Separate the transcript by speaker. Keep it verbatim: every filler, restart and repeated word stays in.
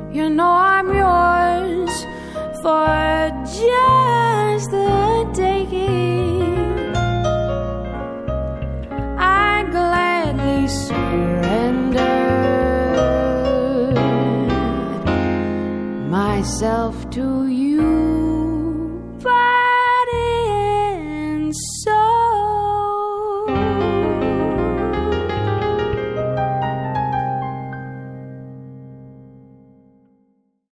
Speaker 1: You know I'm yours for just the taking. I'd gladly surrender myself to you.